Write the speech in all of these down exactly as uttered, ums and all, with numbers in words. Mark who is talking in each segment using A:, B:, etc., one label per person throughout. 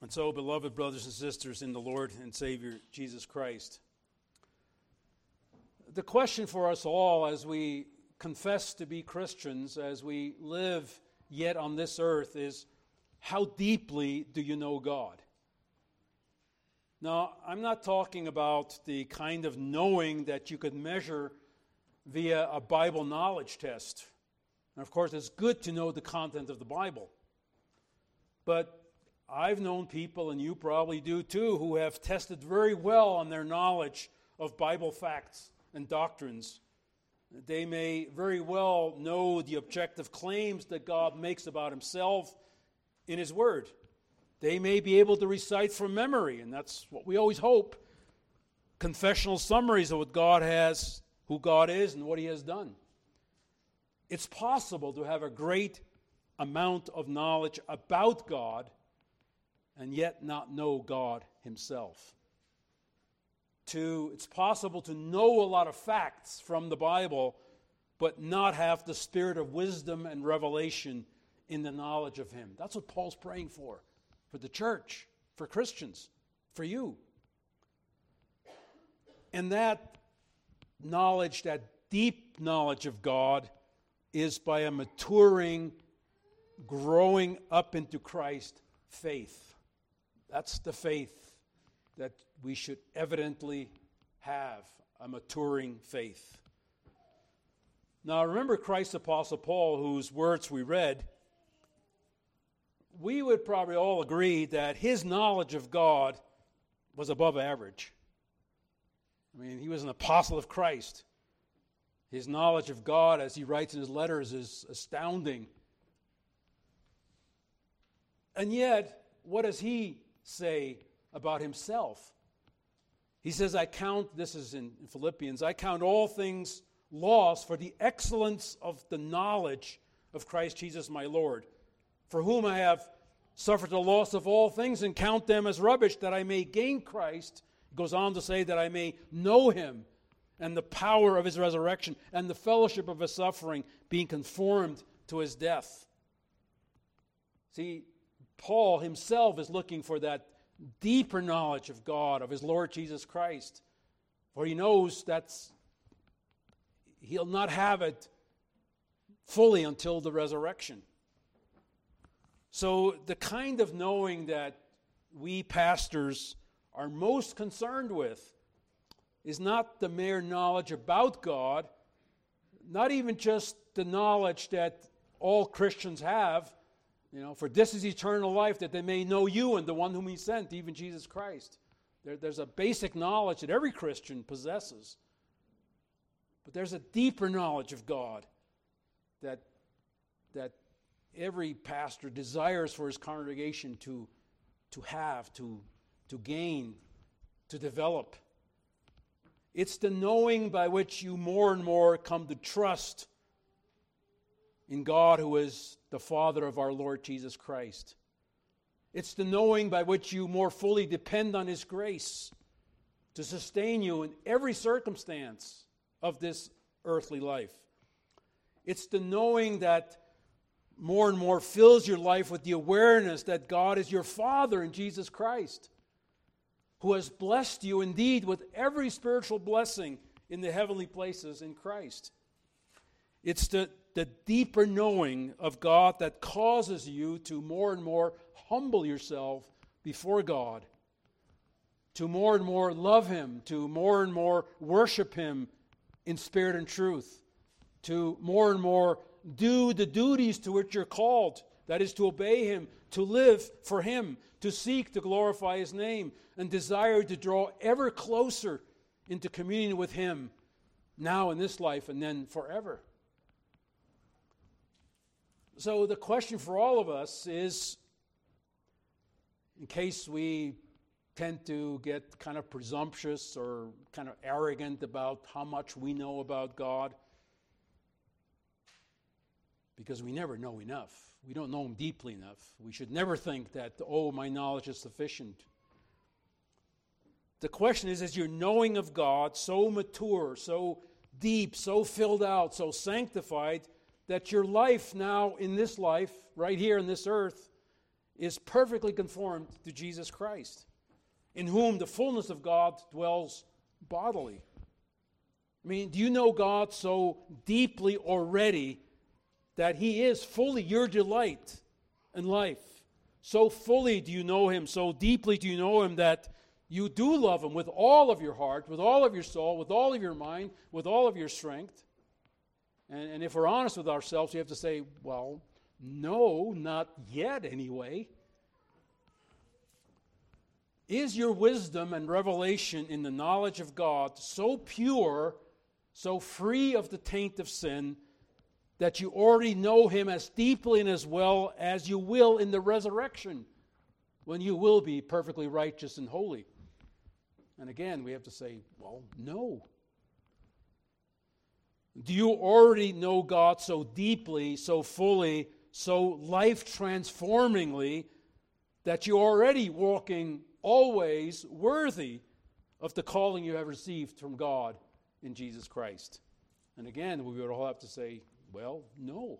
A: And so, beloved brothers and sisters in the Lord and Savior Jesus Christ, the question for us all as we confess to be Christians, as we live yet on this earth, is how deeply do you know God? Now, I'm not talking about the kind of knowing that you could measure via a Bible knowledge test. And of course, it's good to know the content of the Bible. But I've known people, and you probably do too, who have tested very well on their knowledge of Bible facts and doctrines. They may very well know the objective claims that God makes about himself in his word. They may be able to recite from memory, and that's what we always hope, confessional summaries of what God has, who God is, and what he has done. It's possible to have a great amount of knowledge about God and yet not know God himself. To, it's possible to know a lot of facts from the Bible, but not have the spirit of wisdom and revelation in the knowledge of him. That's what Paul's praying for, for the church, for Christians, for you. And that knowledge, that deep knowledge of God, is by a maturing, growing up into Christ faith. That's the faith that we should evidently have, a maturing faith. Now remember Christ's Apostle Paul, whose words we read. We would probably all agree that his knowledge of God was above average. I mean, he was an apostle of Christ. His knowledge of God, as he writes in his letters, is astounding. And yet, what does he say about himself? He says, I count, this is in Philippians, I count all things lost for the excellence of the knowledge of Christ Jesus my Lord, for whom I have suffered the loss of all things and count them as rubbish, that I may gain Christ. He goes on to say that I may know him and the power of his resurrection and the fellowship of his suffering, being conformed to his death. See, Paul himself is looking for that deeper knowledge of God, of his Lord Jesus Christ, for he knows that's he'll not have it fully until the resurrection. So the kind of knowing that we pastors are most concerned with is not the mere knowledge about God, not even just the knowledge that all Christians have, you know, for this is eternal life, that they may know you and the one whom he sent, even Jesus Christ. There, there's a basic knowledge that every Christian possesses. But there's a deeper knowledge of God that, that every pastor desires for his congregation to, to have, to, to gain, to develop. It's the knowing by which you more and more come to trust in God, who is the Father of our Lord Jesus Christ. It's the knowing by which you more fully depend on his grace to sustain you in every circumstance of this earthly life. It's the knowing that more and more fills your life with the awareness that God is your Father in Jesus Christ, who has blessed you indeed with every spiritual blessing in the heavenly places in Christ. It's the, the deeper knowing of God that causes you to more and more humble yourself before God, to more and more love him, to more and more worship him in spirit and truth, to more and more do the duties to which you're called, that is to obey him, to live for him, to seek to glorify his name, and desire to draw ever closer into communion with him, now in this life and then forever. So the question for all of us is, in case we tend to get kind of presumptuous or kind of arrogant about how much we know about God, because we never know enough. We don't know him deeply enough. We should never think that, oh, my knowledge is sufficient. The question is, is your knowing of God so mature, so deep, so filled out, so sanctified, that your life now in this life, right here on this earth, is perfectly conformed to Jesus Christ, in whom the fullness of God dwells bodily. I mean, do you know God so deeply already that He is fully your delight in life? So fully do you know Him, so deeply do you know Him that you do love Him with all of your heart, with all of your soul, with all of your mind, with all of your strength. And, and if we're honest with ourselves, you have to say, well, no, not yet anyway. Is your wisdom and revelation in the knowledge of God so pure, so free of the taint of sin, that you already know Him as deeply and as well as you will in the resurrection, when you will be perfectly righteous and holy? And again, we have to say, well, no. Do you already know God so deeply, so fully, so life-transformingly, that you're already walking always worthy of the calling you have received from God in Jesus Christ? And again, we would all have to say, well, no.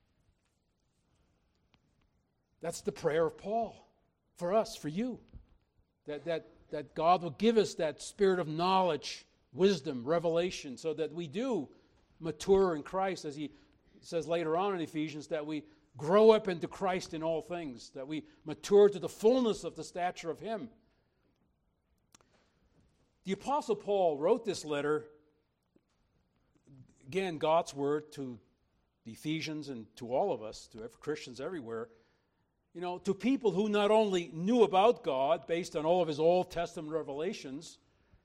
A: That's the prayer of Paul for us, for you. That, that, that God will give us that spirit of knowledge, wisdom, revelation, so that we do mature in Christ, as he says later on in Ephesians, that we grow up into Christ in all things, that we mature to the fullness of the stature of Him. The Apostle Paul wrote this letter, again, God's word to the Ephesians and to all of us, to Christians everywhere, you know, to people who not only knew about God based on all of His Old Testament revelations,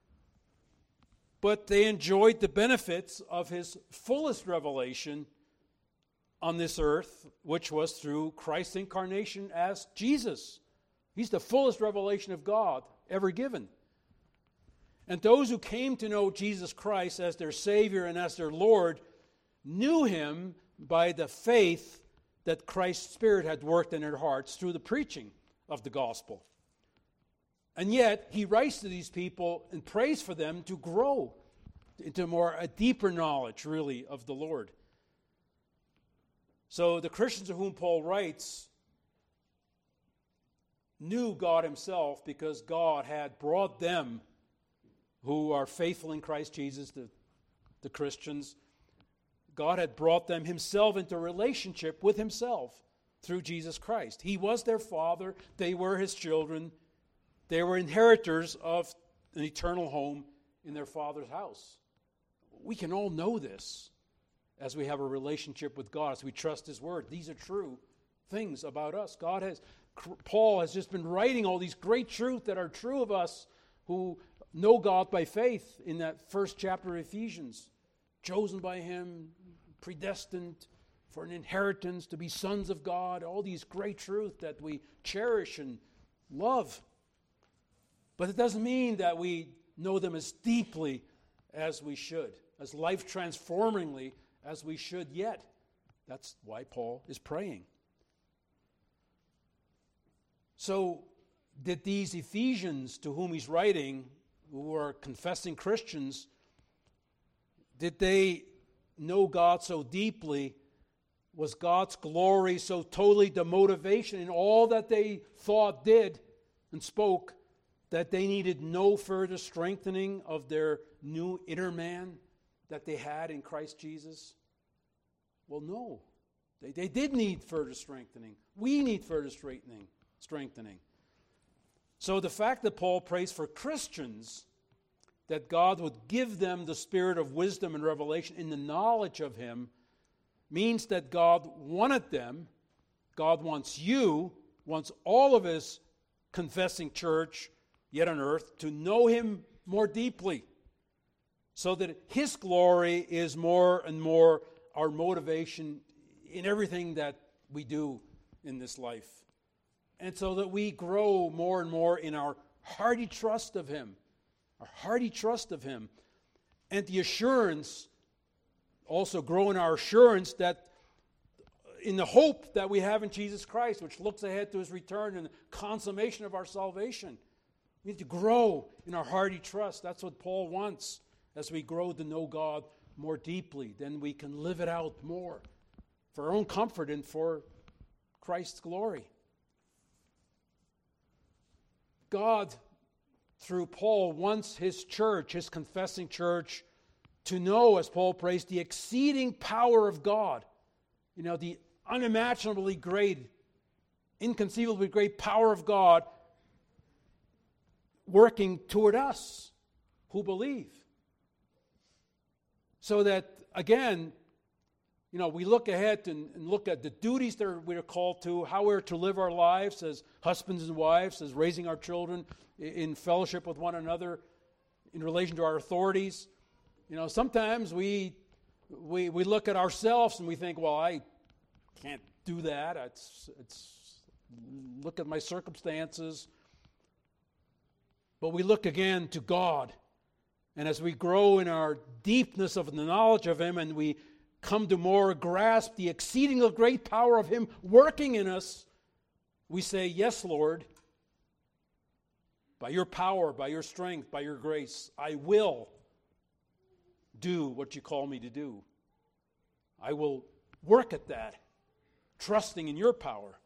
A: but they enjoyed the benefits of His fullest revelation on this earth, which was through Christ's incarnation as Jesus. He's the fullest revelation of God ever given. And those who came to know Jesus Christ as their Savior and as their Lord knew Him by the faith that Christ's Spirit had worked in their hearts through the preaching of the gospel. And yet, he writes to these people and prays for them to grow into more a deeper knowledge, really, of the Lord. So the Christians of whom Paul writes knew God Himself because God had brought them, who are faithful in Christ Jesus, the, the Christians, God had brought them Himself into relationship with Himself through Jesus Christ. He was their Father. They were His children. They were inheritors of an eternal home in their Father's house. We can all know this as we have a relationship with God, as we trust His Word. These are true things about us. God has, Paul has just been writing all these great truths that are true of us who know God by faith in that first chapter of Ephesians. Chosen by Him, predestined for an inheritance, to be sons of God, all these great truths that we cherish and love. But it doesn't mean that we know them as deeply as we should, as life-transformingly as we should yet. That's why Paul is praying. So, did these Ephesians to whom he's writing, who are confessing Christians, did they know God so deeply? Was God's glory so totally the motivation in all that they thought, did, and spoke, that they needed no further strengthening of their new inner man that they had in Christ Jesus? Well, no. They, they did need further strengthening. We need further strengthening. strengthening. So the fact that Paul prays for Christians, that God would give them the spirit of wisdom and revelation in the knowledge of Him, means that God wanted them, God wants you, wants all of His confessing church yet on earth to know Him more deeply, so that His glory is more and more our motivation in everything that we do in this life. And so that we grow more and more in our hearty trust of Him, our hearty trust of Him, and the assurance, also grow in our assurance that in the hope that we have in Jesus Christ, which looks ahead to His return and the consummation of our salvation. We need to grow in our hearty trust. That's what Paul wants. As we grow to know God more deeply, then we can live it out more for our own comfort and for Christ's glory. God, through Paul, wants his church, his confessing church, to know, as Paul prays, the exceeding power of God. You know, the unimaginably great, inconceivably great power of God working toward us who believe. So that, again, you know, we look ahead and, and look at the duties that we're called to, how we're to live our lives as husbands and wives, as raising our children in, in fellowship with one another, in relation to our authorities. You know, sometimes we, we we look at ourselves and we think, well, I can't do that. It's, it's look at my circumstances. But we look again to God. And as we grow in our deepness of the knowledge of Him, and we come to more grasp the exceeding great power of Him working in us, we say, yes, Lord, by your power, by your strength, by your grace, I will do what you call me to do. I will work at that, trusting in your power.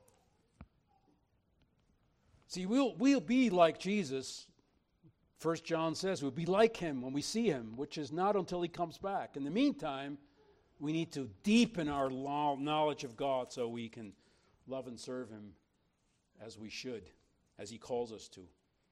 A: See, we'll, we'll be like Jesus. First John says we'll be like Him when we see Him, which is not until He comes back. In the meantime, we need to deepen our knowledge of God so we can love and serve Him as we should, as He calls us to.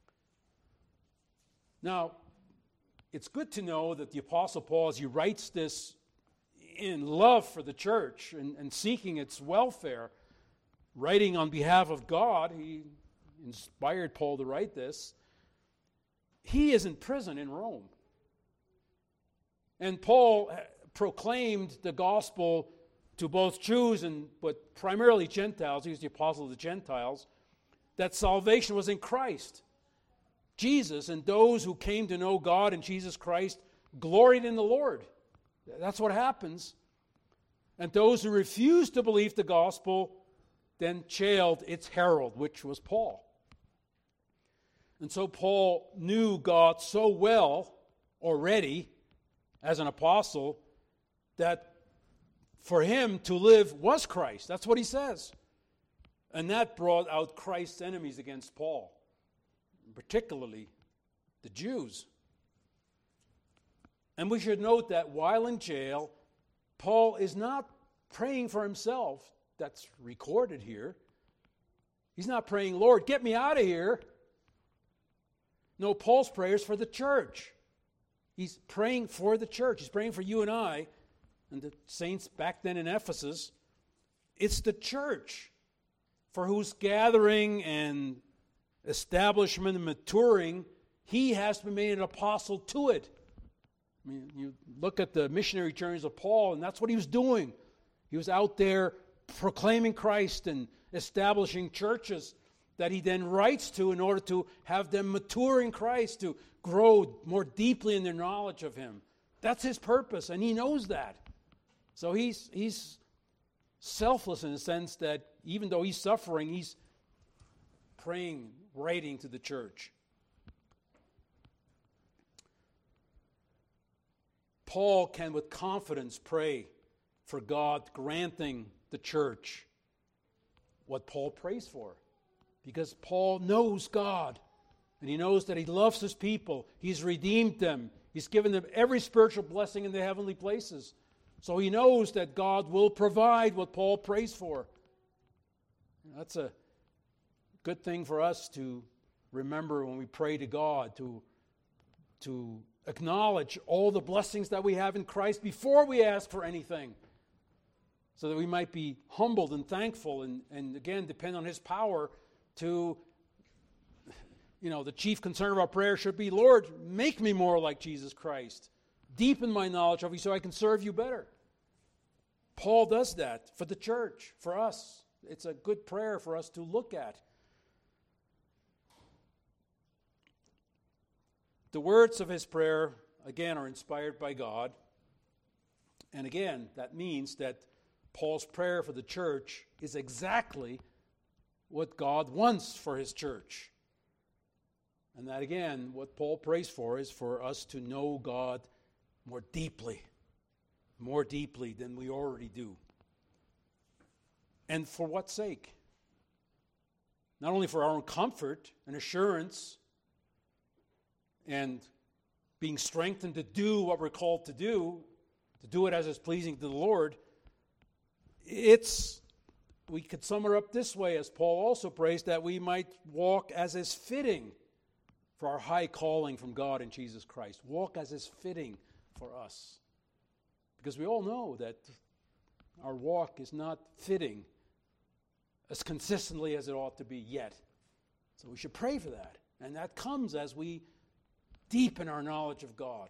A: Now, it's good to know that the Apostle Paul, as he writes this in love for the church and, and seeking its welfare, writing on behalf of God, he inspired Paul to write this. He is in prison in Rome. And Paul proclaimed the gospel to both Jews and but primarily Gentiles. He was the apostle of the Gentiles, that salvation was in Christ. Jesus, and those who came to know God in Jesus Christ gloried in the Lord. That's what happens. And those who refused to believe the gospel then jailed its herald, which was Paul. And so Paul knew God so well already as an apostle that for him to live was Christ. That's what he says. And that brought out Christ's enemies against Paul, particularly the Jews. And we should note that while in jail, Paul is not praying for himself. That's recorded here. He's not praying, Lord, get me out of here. No, Paul's prayer is for the church. He's praying for the church. He's praying for you and I and the saints back then in Ephesus. It's the church for whose gathering and establishment and maturing he has been made an apostle to it. I mean, you look at the missionary journeys of Paul, and that's what he was doing. He was out there proclaiming Christ and establishing churches that he then writes to in order to have them mature in Christ, to grow more deeply in their knowledge of Him. That's his purpose, and he knows that. So he's he's selfless in the sense that even though he's suffering, he's praying, writing to the church. Paul can with confidence pray for God granting the church what Paul prays for. Because Paul knows God, and he knows that he loves his people. He's redeemed them. He's given them every spiritual blessing in the heavenly places. So he knows that God will provide what Paul prays for. That's a good thing for us to remember when we pray to God, to, to acknowledge all the blessings that we have in Christ before we ask for anything, so that we might be humbled and thankful and, and again, depend on His power to, you know, the chief concern of our prayer should be, Lord, make me more like Jesus Christ. Deepen my knowledge of you so I can serve you better. Paul does that for the church, for us. It's a good prayer for us to look at. The words of his prayer, again, are inspired by God. And again, that means that Paul's prayer for the church is exactly what God wants for His church. And that, again, what Paul prays for is for us to know God more deeply, more deeply than we already do. And for what sake? not only for our own comfort and assurance and being strengthened to do what we're called to do, to do it as is pleasing to the Lord. It's, we could sum it up this way, as Paul also prays, that we might walk as is fitting for our high calling from God in Jesus Christ. Walk as is fitting for us. Because we all know that our walk is not fitting as consistently as it ought to be yet. So we should pray for that. And that comes as we deepen our knowledge of God.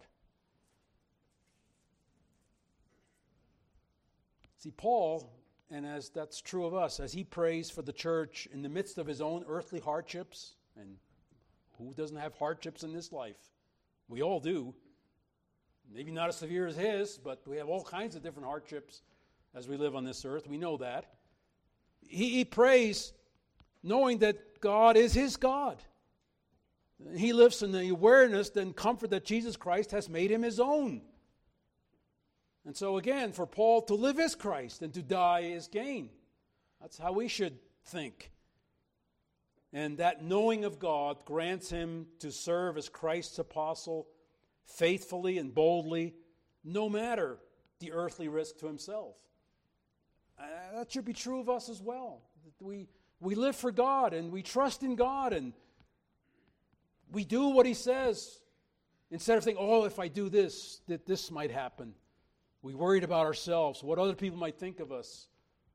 A: See, Paul, and as that's true of us, as he prays for the church in the midst of his own earthly hardships, and who doesn't have hardships in this life? We all do. Maybe not as severe as his, but we have all kinds of different hardships as we live on this earth. We know that. He, he prays knowing that God is his God. He lives in the awareness and comfort that Jesus Christ has made him his own. And so again, for Paul, to live is Christ and to die is gain. That's how we should think. And that knowing of God grants him to serve as Christ's apostle faithfully and boldly, no matter the earthly risk to himself. Uh, that should be true of us as well. We, we live for God and we trust in God and we do what he says instead of thinking, oh, if I do this, that this might happen. We worried about ourselves, what other people might think of us.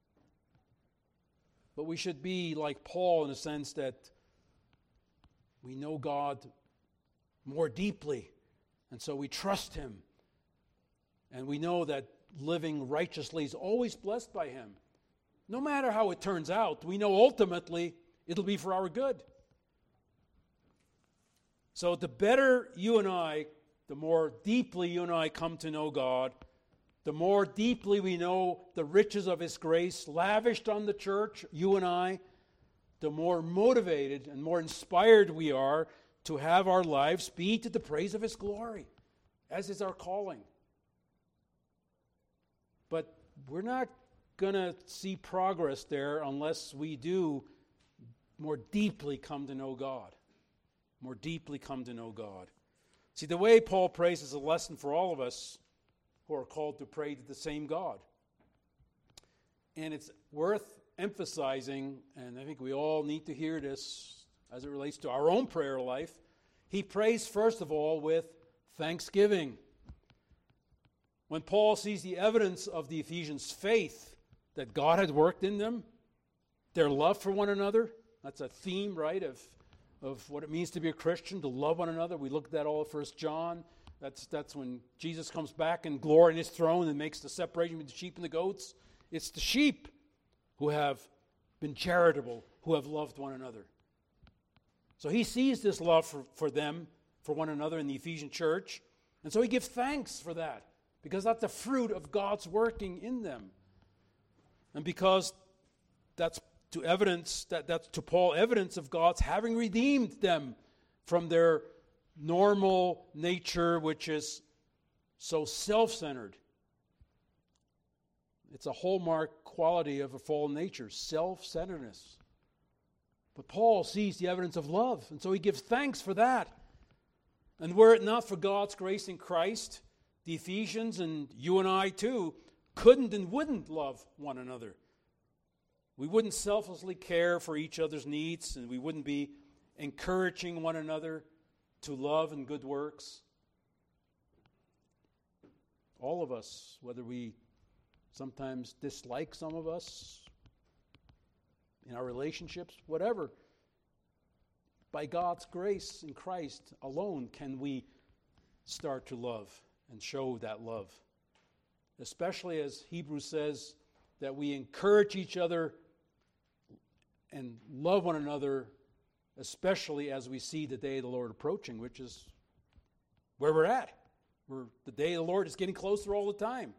A: But we should be like Paul in the sense that we know God more deeply, and so we trust him. And we know that living righteously is always blessed by him. No matter how it turns out, we know ultimately it'll be for our good. So the better you and I, the more deeply you and I come to know God, the more deeply we know the riches of his grace lavished on the church, you and I, the more motivated and more inspired we are to have our lives be to the praise of his glory, as is our calling. But we're not going to see progress there unless we do more deeply come to know God. More deeply come to know God. See, the way Paul prays is a lesson for all of us who are called to pray to the same God. And it's worth emphasizing, and I think we all need to hear this as it relates to our own prayer life. He prays, first of all, with thanksgiving. When Paul sees the evidence of the Ephesians' faith that God had worked in them, their love for one another, that's a theme, right, of of what it means to be a Christian, to love one another. We looked at that all at First John. That's, that's when Jesus comes back in glory in his throne and makes the separation between the sheep and the goats. It's the sheep who have been charitable, who have loved one another. So he sees this love for, for them, for one another in the Ephesian church. And so he gives thanks for that, because that's the fruit of God's working in them. And because that's to evidence that that's to Paul evidence of God's having redeemed them from their normal nature, which is so self-centered. It's a hallmark quality of a fallen nature, self-centeredness. But Paul sees the evidence of love, and so he gives thanks for that. And were it not for God's grace in Christ, the Ephesians and you and I too couldn't and wouldn't love one another. We wouldn't selflessly care for each other's needs, and we wouldn't be encouraging one another to love and good works. All of us, whether we sometimes dislike some of us in our relationships, whatever, by God's grace in Christ alone can we start to love and show that love. Especially as Hebrews says, that we encourage each other and love one another, especially as we see the day of the Lord approaching, which is where we're at. We're, the day of the Lord is getting closer all the time.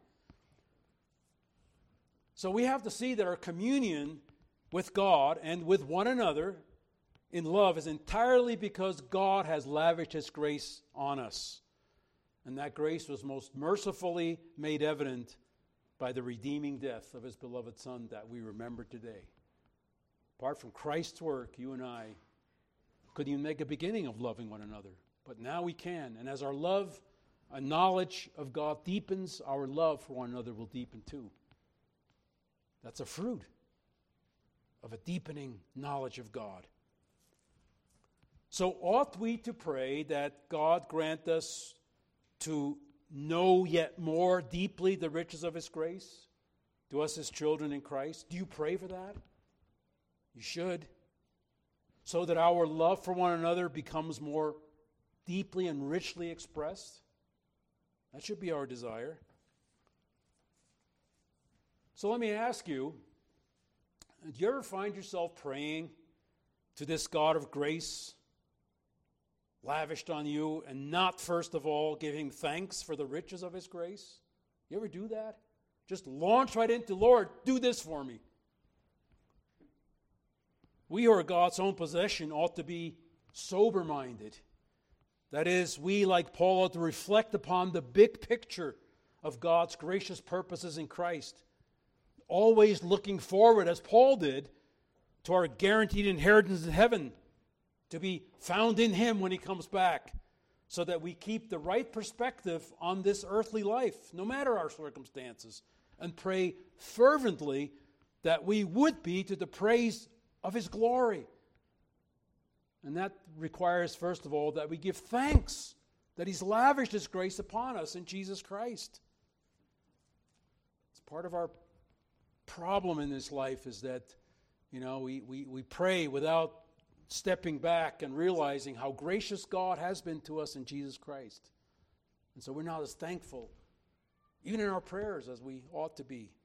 A: So we have to see that our communion with God and with one another in love is entirely because God has lavished his grace on us. And that grace was most mercifully made evident by the redeeming death of his beloved Son that we remember today. Apart from Christ's work, you and I couldn't even make a beginning of loving one another. But now we can. And as our love, a knowledge of God deepens, our love for one another will deepen too. That's a fruit of a deepening knowledge of God. So ought we to pray that God grant us to know yet more deeply the riches of His grace to us as children in Christ? Do you pray for that? You should. So that our love for one another becomes more deeply and richly expressed. That should be our desire. So let me ask you, do you ever find yourself praying to this God of grace lavished on you and not first of all giving thanks for the riches of His grace? You ever do that? Just launch right into, Lord, do this for me. We who are God's own possession ought to be sober-minded. That is, we, like Paul, ought to reflect upon the big picture of God's gracious purposes in Christ, always looking forward, as Paul did, to our guaranteed inheritance in heaven, to be found in Him when He comes back, so that we keep the right perspective on this earthly life, no matter our circumstances, and pray fervently that we would be to the praise of His glory. And that requires, first of all, that we give thanks that He's lavished His grace upon us in Jesus Christ. It's part of our problem in this life is that, you know, we, we, we pray without stepping back and realizing how gracious God has been to us in Jesus Christ. And so we're not as thankful, even in our prayers, as we ought to be.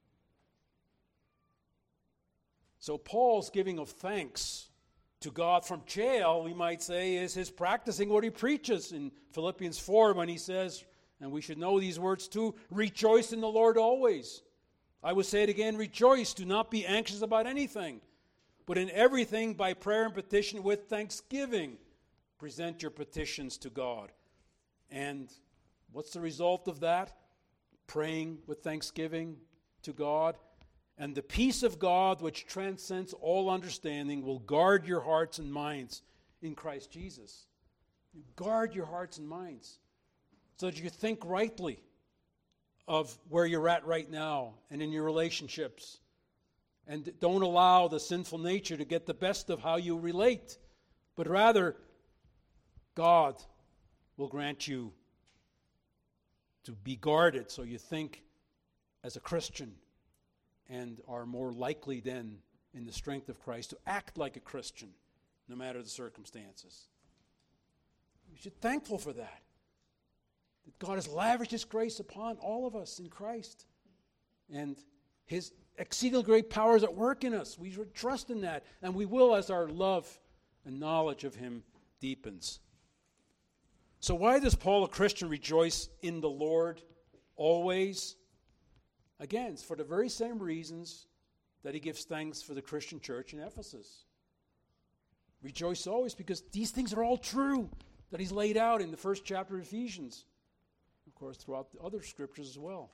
A: So Paul's giving of thanks to God from jail, we might say, is his practicing what he preaches in Philippians four when he says, and we should know these words too, rejoice in the Lord always. I will say it again, rejoice, do not be anxious about anything, but in everything by prayer and petition with thanksgiving, present your petitions to God. And what's the result of that? Praying with thanksgiving to God. And the peace of God, which transcends all understanding, will guard your hearts and minds in Christ Jesus. You guard your hearts and minds so that you think rightly of where you're at right now and in your relationships. And don't allow the sinful nature to get the best of how you relate, but rather God will grant you to be guarded so you think as a Christian and are more likely then, in the strength of Christ, to act like a Christian, no matter the circumstances. We should be thankful for that. That God has lavished His grace upon all of us in Christ. And His exceedingly great power is at work in us. We should trust in that. And we will as our love and knowledge of Him deepens. So why does Paul, a Christian, rejoice in the Lord always? Again, it's for the very same reasons that he gives thanks for the Christian church in Ephesus. Rejoice always because these things are all true that he's laid out in the first chapter of Ephesians. Of course, throughout the other scriptures as well.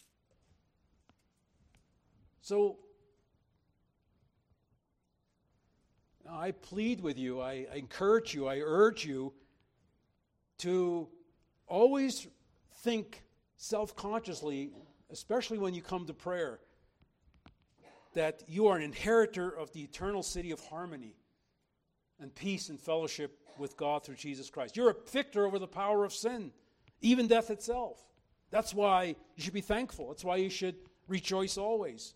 A: So, I plead with you, I, I encourage you, I urge you to always think self-consciously, especially when you come to prayer, that you are an inheritor of the eternal city of harmony and peace and fellowship with God through Jesus Christ. You're a victor over the power of sin, even death itself. That's why you should be thankful. That's why you should rejoice always.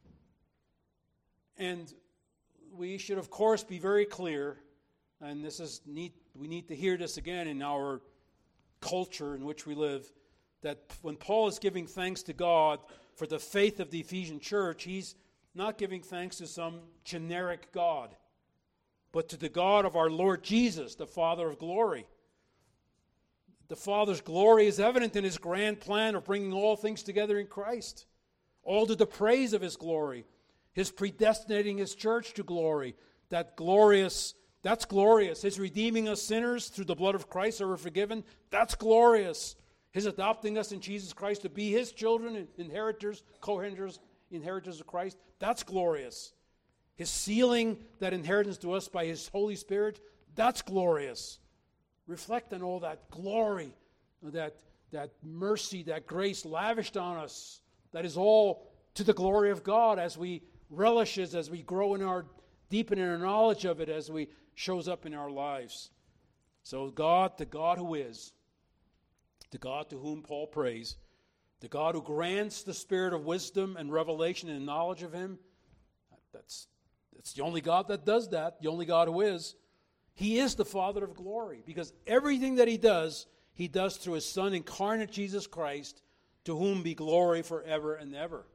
A: And we should, of course, be very clear, and this is neat, we need to hear this again in our culture in which we live, that when Paul is giving thanks to God for the faith of the Ephesian church, he's not giving thanks to some generic God, but to the God of our Lord Jesus, the Father of glory. The Father's glory is evident in His grand plan of bringing all things together in Christ, all to the praise of His glory, His predestinating His church to glory. That glorious, that's glorious. His redeeming us sinners through the blood of Christ so we're forgiven, that's glorious. His adopting us in Jesus Christ to be His children, inheritors, co-inheritors, inheritors of Christ, that's glorious. His sealing that inheritance to us by His Holy Spirit, that's glorious. Reflect on all that glory, that, that mercy, that grace lavished on us. That is all to the glory of God as we relish it, as we grow in our, deepen in our knowledge of it, as we shows up in our lives. So God, the God who is, the God to whom Paul prays, the God who grants the spirit of wisdom and revelation and knowledge of Him, that's, that's the only God that does that, the only God who is. He is the Father of glory, because everything that He does, He does through His Son, incarnate Jesus Christ, to whom be glory forever and ever.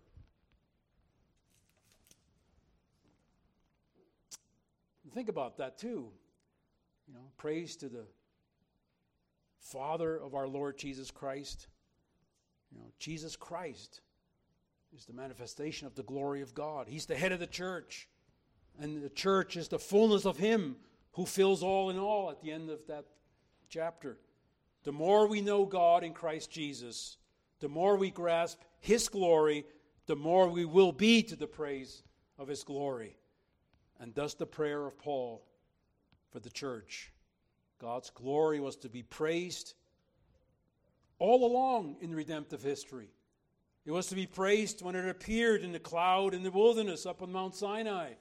A: Think about that too. You know, praise to the Father of our Lord Jesus Christ. You know, Jesus Christ is the manifestation of the glory of God. He's the head of the church. And the church is the fullness of Him who fills all in all at the end of that chapter. The more we know God in Christ Jesus, the more we grasp His glory, the more we will be to the praise of His glory. And thus the prayer of Paul for the church. God's glory was to be praised all along in redemptive history. It was to be praised when it appeared in the cloud in the wilderness up on Mount Sinai.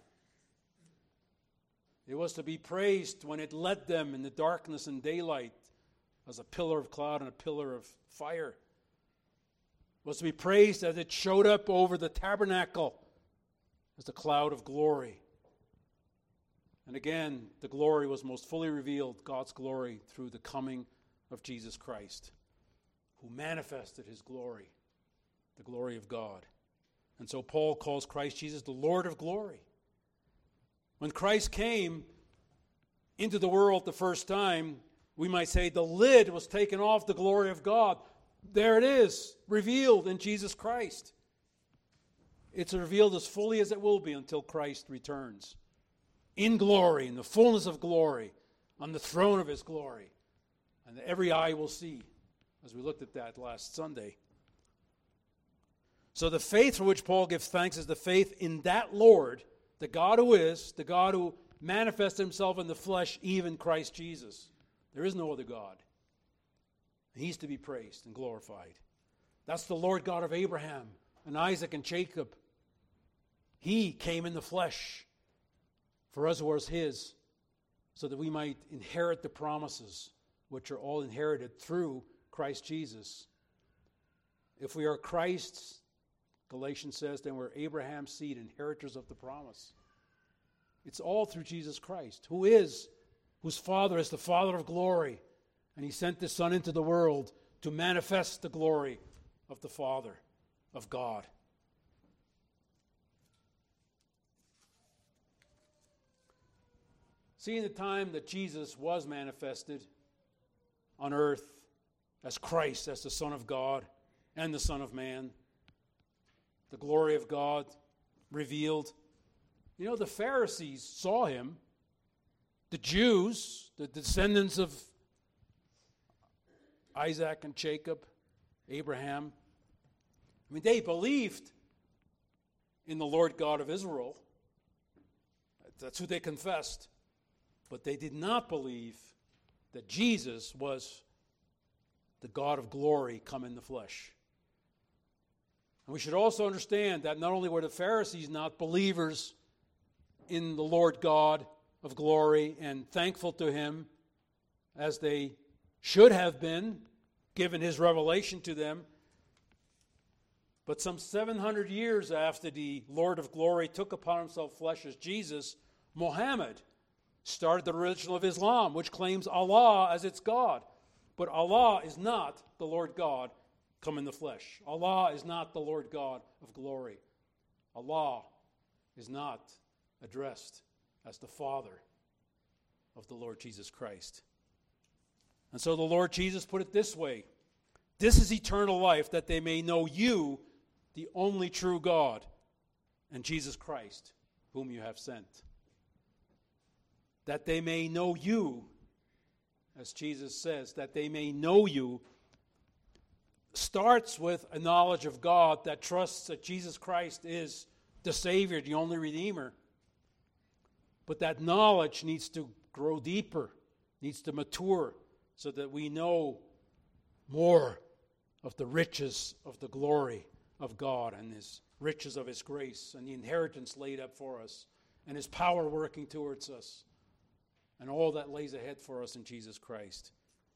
A: It was to be praised when it led them in the darkness and daylight as a pillar of cloud and a pillar of fire. It was to be praised as it showed up over the tabernacle as the cloud of glory. And again, the glory was most fully revealed, God's glory, through the coming of Jesus Christ, who manifested His glory, the glory of God. And so Paul calls Christ Jesus the Lord of glory. When Christ came into the world the first time, we might say the lid was taken off the glory of God. There it is, revealed in Jesus Christ. It's revealed as fully as it will be until Christ returns. In glory, in the fullness of glory, on the throne of His glory. And every eye will see, as we looked at that last Sunday. So the faith for which Paul gives thanks is the faith in that Lord, the God who is, the God who manifested Himself in the flesh, even Christ Jesus. There is no other God. He's to be praised and glorified. That's the Lord God of Abraham and Isaac and Jacob. He came in the flesh for us was His, so that we might inherit the promises, which are all inherited through Christ Jesus. If we are Christ's, Galatians says, then we're Abraham's seed, inheritors of the promise. It's all through Jesus Christ, who is, whose Father is the Father of glory, and He sent His Son into the world to manifest the glory of the Father, of God. Seeing the time that Jesus was manifested on earth as Christ, as the Son of God and the Son of Man, the glory of God revealed. You know, the Pharisees saw Him. The Jews, the descendants of Isaac and Jacob, Abraham, I mean, they believed in the Lord God of Israel. That's who they confessed. But they did not believe that Jesus was the God of glory come in the flesh. And we should also understand that not only were the Pharisees not believers in the Lord God of glory and thankful to Him as they should have been, given His revelation to them, but some seven hundred years after the Lord of glory took upon Himself flesh as Jesus, Muhammad started the religion of Islam, which claims Allah as its God. But Allah is not the Lord God come in the flesh. Allah is not the Lord God of glory. Allah is not addressed as the Father of the Lord Jesus Christ. And so the Lord Jesus put it this way: this is eternal life, that they may know you, the only true God, and Jesus Christ, whom you have sent. That they may know you, as Jesus says, that they may know you, starts with a knowledge of God that trusts that Jesus Christ is the Savior, the only Redeemer. But that knowledge needs to grow deeper, needs to mature, so that we know more of the riches of the glory of God and His riches of His grace and the inheritance laid up for us and His power working towards us and all that lays ahead for us in Jesus Christ.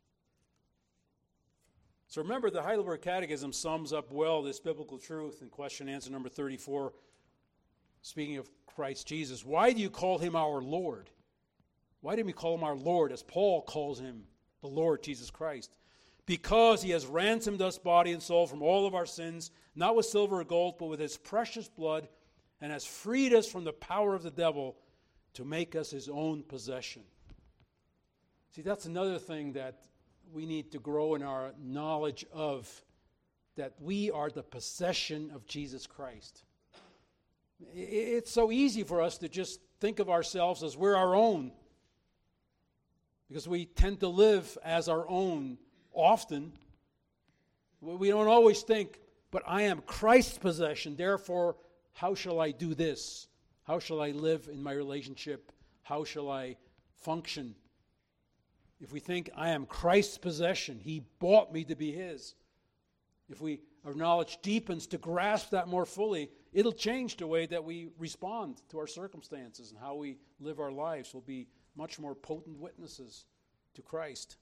A: So remember, the Heidelberg Catechism sums up well this biblical truth in question answer number thirty-four, speaking of Christ Jesus. Why do you call Him our Lord? Why didn't we call Him our Lord, as Paul calls Him the Lord Jesus Christ? Because He has ransomed us body and soul from all of our sins, not with silver or gold, but with His precious blood, and has freed us from the power of the devil to make us His own possession. See, that's another thing that we need to grow in our knowledge of, that we are the possession of Jesus Christ. It's so easy for us to just think of ourselves as we're our own, because we tend to live as our own often. We don't always think, but I am Christ's possession, therefore, how shall I do this? How shall I live in my relationship? How shall I function? If we think I am Christ's possession, He bought me to be His. If we, our knowledge deepens to grasp that more fully, it'll change the way that we respond to our circumstances, and how we live our lives will be much more potent witnesses to Christ.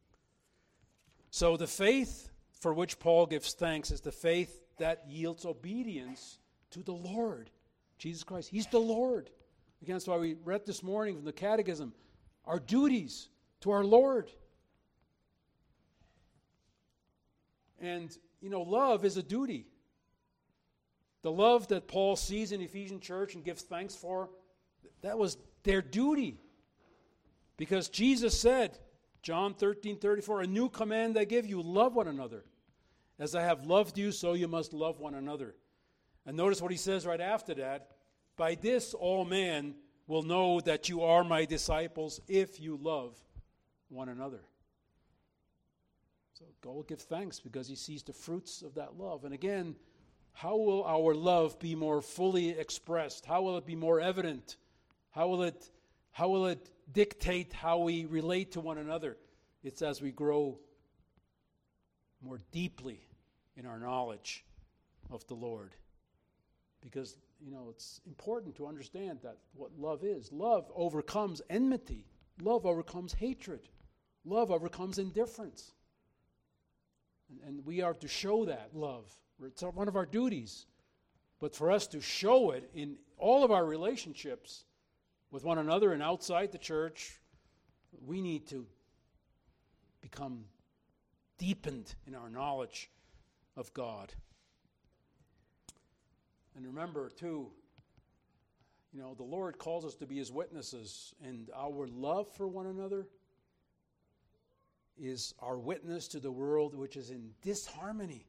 A: So the faith for which Paul gives thanks is the faith that yields obedience to the Lord, Jesus Christ. He's the Lord. Again, that's why we read this morning from the Catechism, our duties to our Lord. And, you know, love is a duty. The love that Paul sees in the Ephesian church and gives thanks for, that was their duty. Because Jesus said, John thirteen thirty-four, a new command I give you, love one another. As I have loved you, so you must love one another. And notice what he says right after that. By this all men will know that you are my disciples if you love one another. So go give thanks because he sees the fruits of that love. And again, how will our love be more fully expressed? How will it be more evident? How will it, how will it dictate how we relate to one another? It's as we grow more deeply in our knowledge of the Lord. Because, you know, it's important to understand that what love is. Love overcomes enmity. Love overcomes hatred. Love overcomes indifference. And, and we are to show that love. It's one of our duties. But for us to show it in all of our relationships with one another and outside the church, we need to become deepened in our knowledge of God. And remember, too, you know, the Lord calls us to be His witnesses, and our love for one another is our witness to the world which is in disharmony.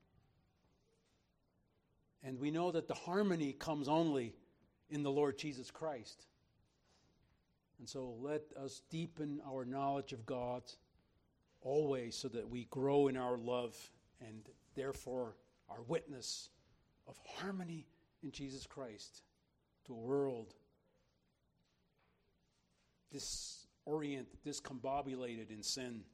A: And we know that the harmony comes only in the Lord Jesus Christ. And so let us deepen our knowledge of God always so that we grow in our love and therefore our witness of harmony in Jesus Christ to a world disoriented, discombobulated in sin.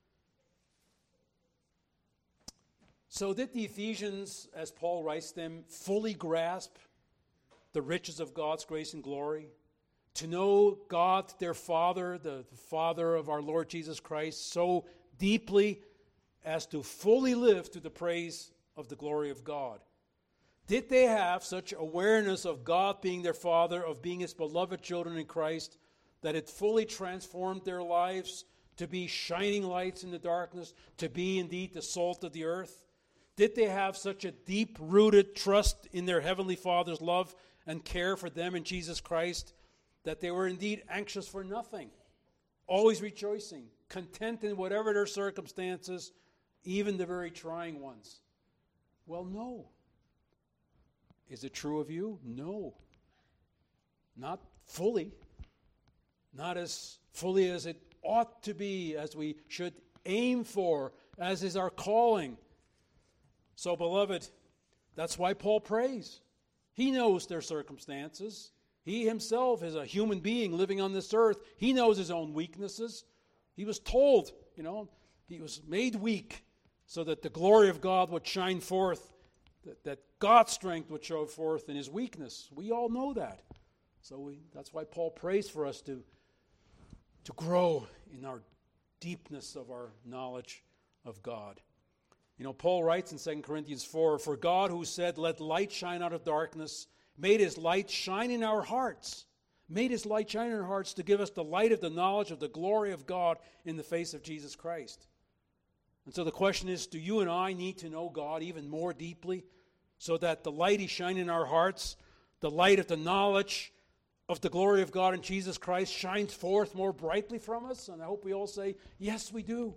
A: So did the Ephesians, as Paul writes them, fully grasp the riches of God's grace and glory? To know God, their Father, the Father of our Lord Jesus Christ, so deeply as to fully live to the praise of the glory of God? Did they have such awareness of God being their Father, of being His beloved children in Christ, that it fully transformed their lives to be shining lights in the darkness, to be indeed the salt of the earth? Did they have such a deep-rooted trust in their Heavenly Father's love and care for them in Jesus Christ that they were indeed anxious for nothing, always rejoicing, content in whatever their circumstances, even the very trying ones? Well, no. Is it true of you? No. Not fully. Not as fully as it ought to be, as we should aim for, as is our calling. So, beloved, that's why Paul prays. He knows their circumstances. He himself is a human being living on this earth. He knows his own weaknesses. He was told, you know, he was made weak so that the glory of God would shine forth, that, that God's strength would show forth in his weakness. We all know that. So we, that's why Paul prays for us to, to grow in our deepness of our knowledge of God. You know, Paul writes in Second Corinthians four, "For God who said, 'Let light shine out of darkness,' made his light shine in our hearts, made his light shine in our hearts to give us the light of the knowledge of the glory of God in the face of Jesus Christ." And so the question is, do you and I need to know God even more deeply so that the light he shine in our hearts, the light of the knowledge of the glory of God in Jesus Christ, shines forth more brightly from us? And I hope we all say, yes, we do.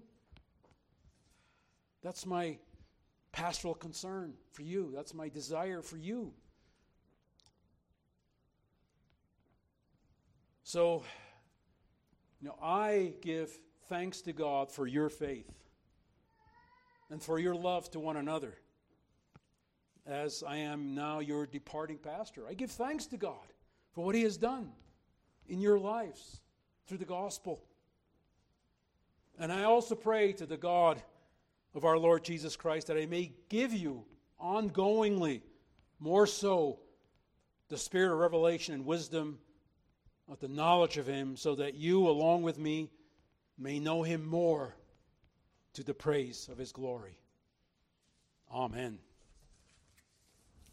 A: That's my pastoral concern for you. That's my desire for you. So, you know, I give thanks to God for your faith and for your love to one another. As I am now your departing pastor, I give thanks to God for what he has done in your lives through the gospel. And I also pray to the God of our Lord Jesus Christ that I may give you ongoingly, more so, the spirit of revelation and wisdom of the knowledge of him, so that you, along with me, may know him more to the praise of his glory. Amen.